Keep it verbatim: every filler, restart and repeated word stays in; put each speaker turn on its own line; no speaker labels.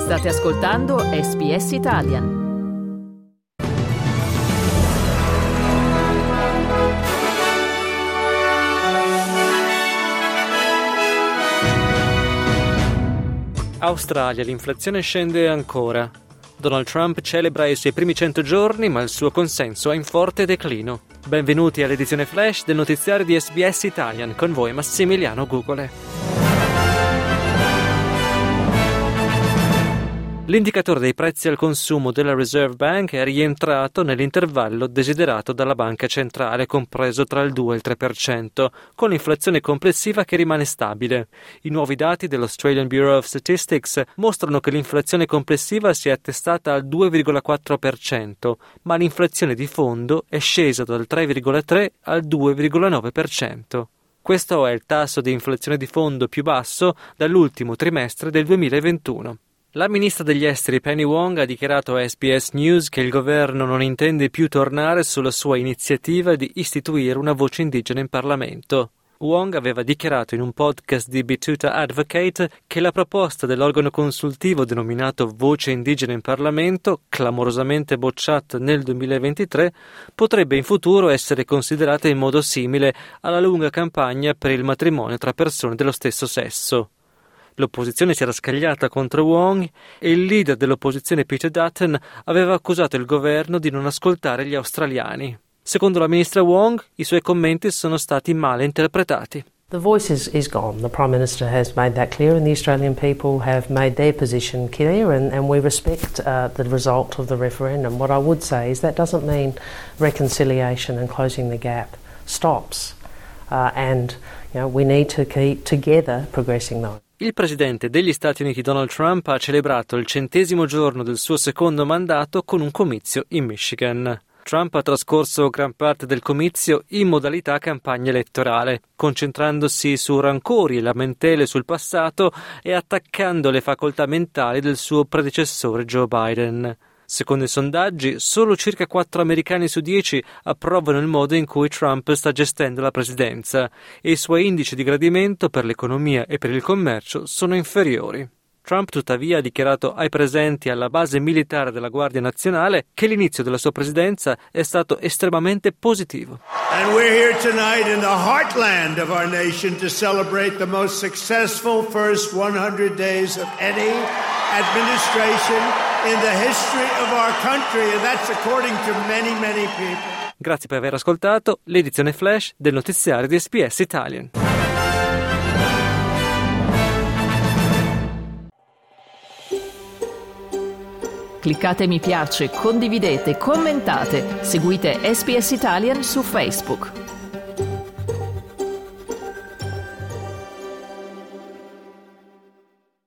State ascoltando S B S Italian.
Australia, l'inflazione scende ancora. Donald Trump celebra i suoi primi cento giorni, ma il suo consenso è in forte declino. Benvenuti all'edizione flash del notiziario di S B S Italian, con voi Massimiliano Gugole. L'indicatore dei prezzi al consumo della Reserve Bank è rientrato nell'intervallo desiderato dalla banca centrale, compreso tra il due e il tre per cento, con l'inflazione complessiva che rimane stabile. I nuovi dati dell'Australian Bureau of Statistics mostrano che l'inflazione complessiva si è attestata al due virgola quattro per cento, ma l'inflazione di fondo è scesa dal tre virgola tre al due virgola nove per cento. Questo è il tasso di inflazione di fondo più basso dall'ultimo trimestre del duemilaventuno. La ministra degli esteri Penny Wong ha dichiarato a S B S News che il governo non intende più tornare sulla sua iniziativa di istituire una voce indigena in Parlamento. Wong aveva dichiarato in un podcast di Betoota Advocate che la proposta dell'organo consultivo denominato Voce Indigena in Parlamento, clamorosamente bocciata nel duemilaventitré, potrebbe in futuro essere considerata in modo simile alla lunga campagna per il matrimonio tra persone dello stesso sesso. L'opposizione si era scagliata contro Wong e il leader dell'opposizione Peter Dutton aveva accusato il governo di non ascoltare gli australiani. Secondo la ministra Wong, i suoi commenti sono stati male interpretati.
The voice is, is gone. The Prime Minister has made that clear and the Australian people have made their position clear and, and we respect uh, the result of the referendum. What I would say is that doesn't mean reconciliation and closing the gap stops uh, and you know, we need to keep together progressing those.
Il presidente degli Stati Uniti Donald Trump ha celebrato il centesimo giorno del suo secondo mandato con un comizio in Michigan. Trump ha trascorso gran parte del comizio in modalità campagna elettorale, concentrandosi su rancori e lamentele sul passato e attaccando le facoltà mentali del suo predecessore Joe Biden. Secondo i sondaggi, solo circa quattro americani su dieci approvano il modo in cui Trump sta gestendo la presidenza e i suoi indici di gradimento per l'economia e per il commercio sono inferiori. Trump tuttavia ha dichiarato ai presenti alla base militare della Guardia Nazionale che l'inizio della sua presidenza è stato estremamente positivo.
And we're here tonight in the heartland of our nation to celebrate the most successful first one hundred days of any administration in the history of our country, and that's according to many, many people.
Grazie per aver ascoltato l'edizione flash del notiziario di S B S Italian.
Cliccate mi piace, condividete, commentate, seguite S B S Italian su Facebook.